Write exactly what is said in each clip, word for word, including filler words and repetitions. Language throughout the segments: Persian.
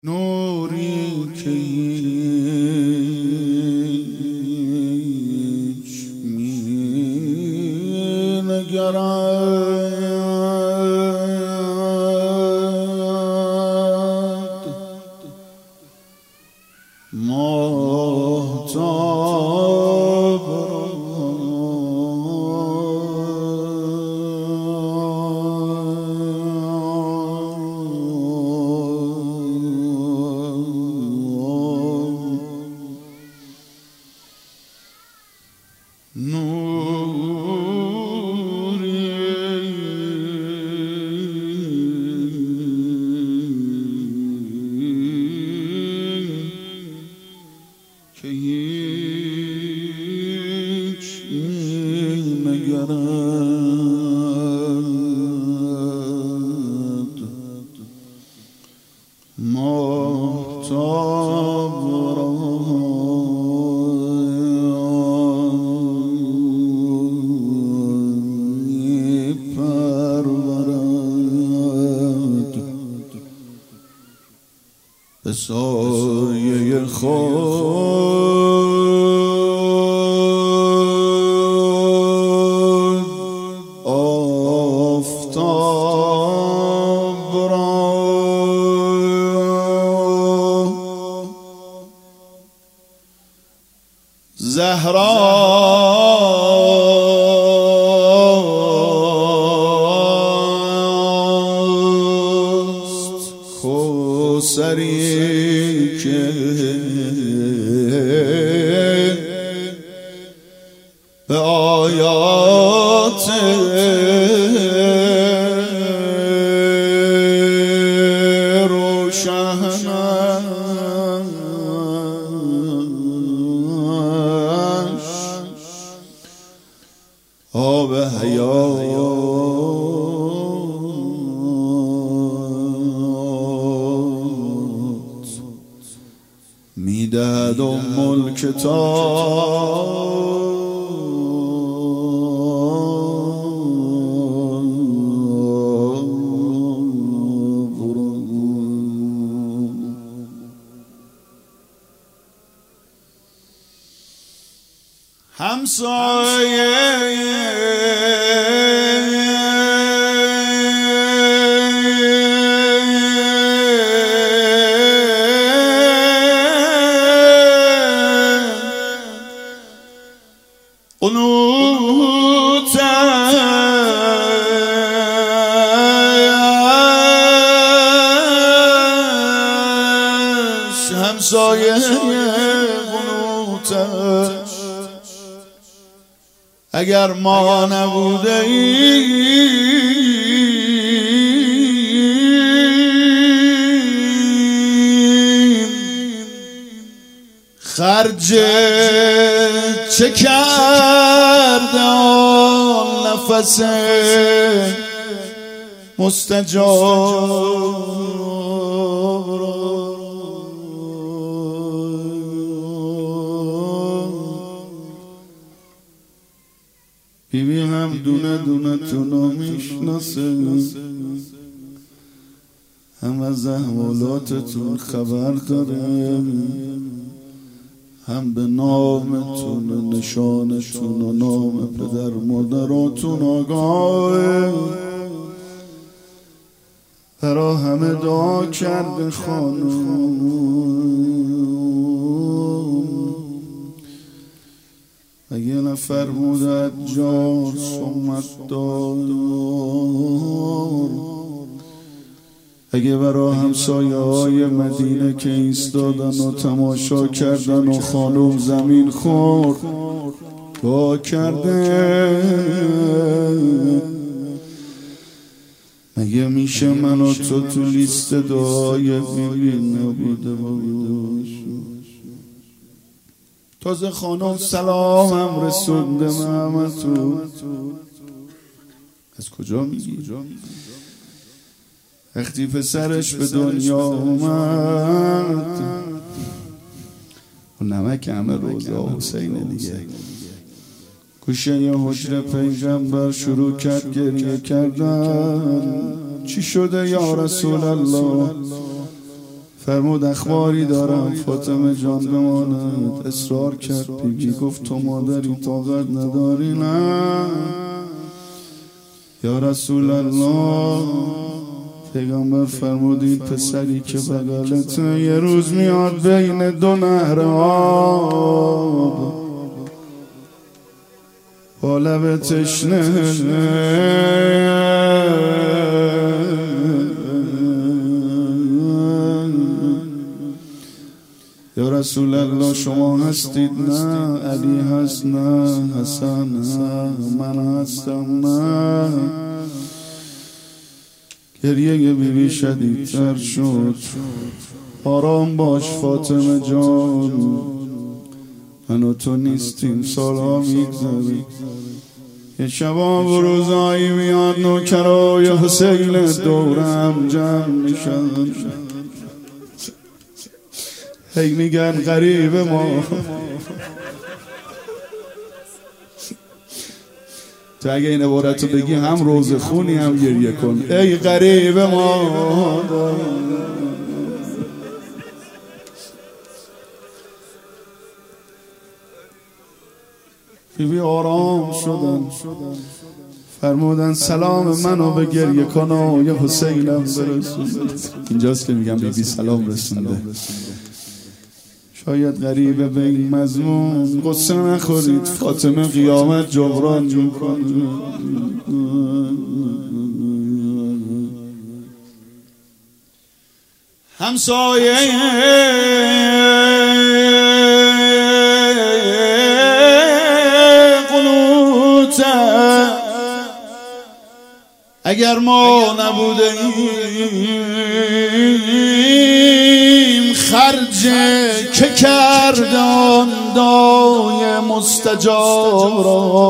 نوری که هیچ می نگرد ماهتاب که هیچ می نگرد ماهتاب را می پرورد به سایه خود آفتاب را زهراست کوثری که به آیات روشنش آب حیات میدهد ام الکتاب همسایه قنوتش همسایه قنوتش اگر ما نبوده ایم خرج چه کرده آن نفس مستجاب را بیبی هم دونه دونه تونو میشناسه، هم از احوالاتتون خبر داره، هم به نامتون و نشانتون و نام پدر مادراتون آگاه. برا همه دعا کرده خانم. اگه نفر بودت جار سمت دار، اگه برا همسایه های مدینه که ایستادن و تماشا کردن و خانم زمین خورد دعا کرده، مگه میشه من و تو تو لیست دعای بیبی نبوده باشه؟ تازه خانم سلام هم رسونده محمدتون. از کجا میگی؟ وقتی پسرش به دنیا اومد و نمک همه روزا حسین دیگه، گوشه یه حجره پیغمبر شروع کرد گریه کردن. چی شده یا رسول الله؟ فرمود اخباری دارم فاطمه جان بماند. اصرار کرد، بیبی گفت تو مادری طاقت نداری؟ نه یا رسول الله. پیغمبر فرمودید پسری که بغلته یه روز میاد بین دو نهر آب با لب تشنه یا رسول الله شما هستید؟ نه. علی هست؟ نه. حسن؟ نه. من هستم؟ نه. گریه بیبی شدیدتر شد. آرام باش فاطمه جان، من و تو نیستیم، سالها میگذره. یه شبا و روزایی میاد نوکرای حسین دورم جمع میشن، هی میگن غریب ما. تو اگه این عبارت رو بگی هم روز خونی هم گریه کن. ای غریب ما. بیبی آرام شدن، فرمودن سلام منو به گریه کن و یه حسینم برسون. اینجاست که میگم بیبی سلام رسونده. شاید غریبه به این مضمون، قصه نخورید فاطمه قیامت جبران میکنه. همسایه قنوت اگر ما نبوده ایم خرج که کردن دای مستجاب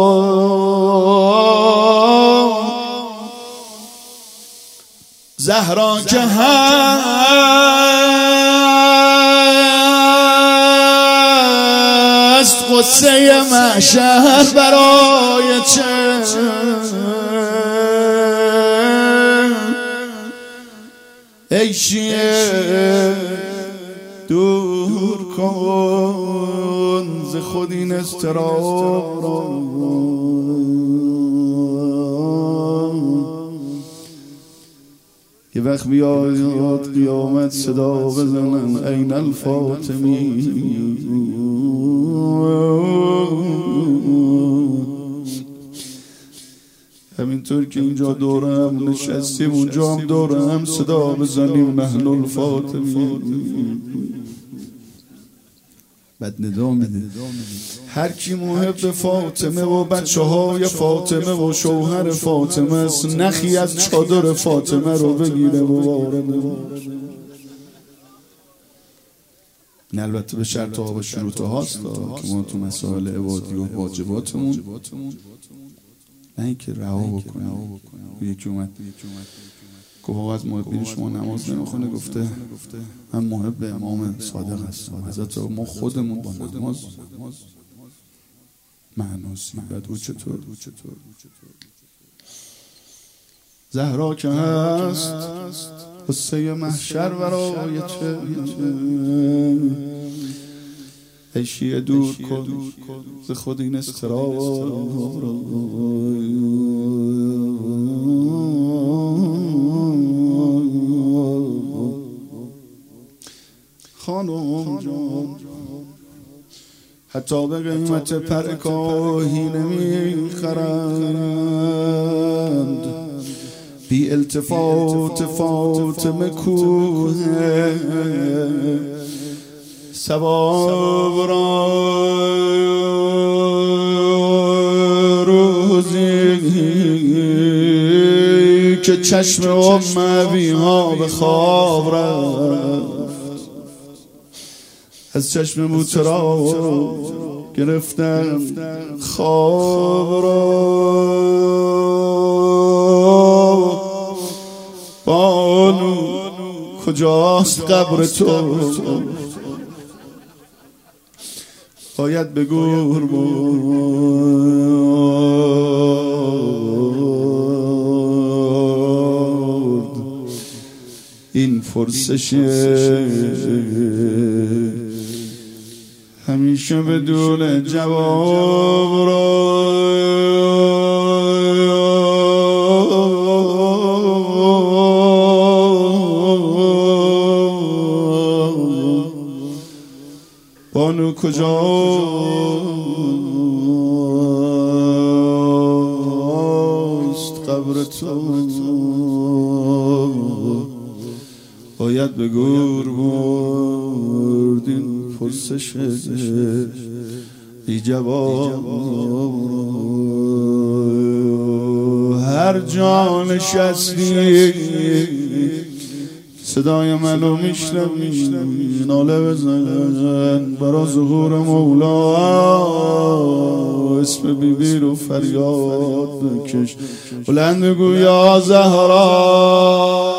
را. زهرا که هست قصه محشر برای چه؟ ای شیعه دور کن ز خود این اضطراب را. یه وقت بیاد قیامت صدا بزنن این الفاطمی. همینطور که اینجا دورم نشستیم اونجا هم دورم صدا بزنیم نحن الفاطمی. بد ندا میده. هر کی محب فاطمه و بچه های فاطمه و شوهر فاطمه است نخی از چادر فاطمه رو بگیره و وارد. نه البته به شرط ها و شروط هاست که ما تو مسائل عبادی و واجباتمون نه اینکه رها بکنیم. یکی اومد گفت از محبین شما نماز نمیخونه؟ گفته من محب امام صادق هستم. حضرت ما خودمون با نماز معناسی. بعد او چطور؟ زهرا که هست قصه محشر برای چه؟ ای شیعه دور کن ز خود این اضطراب را. خانم جان حتی به قیمت پر کاهی نمیخرند. بی التفات فاطمه کوه ثواب را روزی که چشم اموی ها به خواب رفت. از چشم بوترا گرفتم خواب را. بانو کجاست قبر تو؟ باید به گور برد. این پرسشه همیشه بدون جواب را بانو کجاست قبر تو باید به گور برد این پرسش بی جواب هر جا نشستی صدای منو میشنوی ناله بزن برا ظهور مولا اسم بیبی رو فریاد بکش بلند بگو یا زهرا